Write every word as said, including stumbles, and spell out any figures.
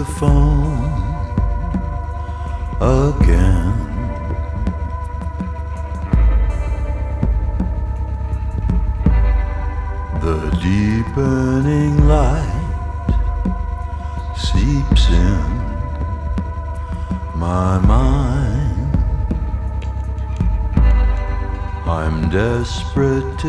phone again. The deepening light seeps in my mind. I'm desperate to